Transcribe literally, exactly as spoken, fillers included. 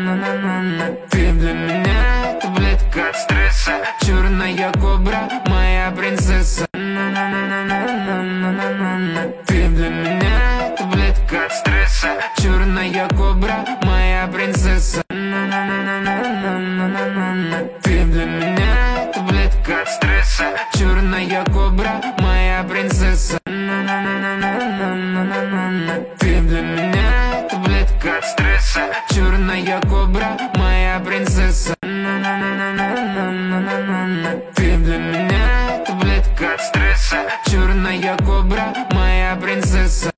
Ты для меня, это, блядь, как стресса. Черная кобра, моя принцесса. Ты для меня, это, блядь, как стресса. Черная кобра, моя принцесса. Ты для меня, это, блядь, как стресса. Черная кобра, моя принцесса. Ты для меня, это, блядь, как стресса. Черная кобра,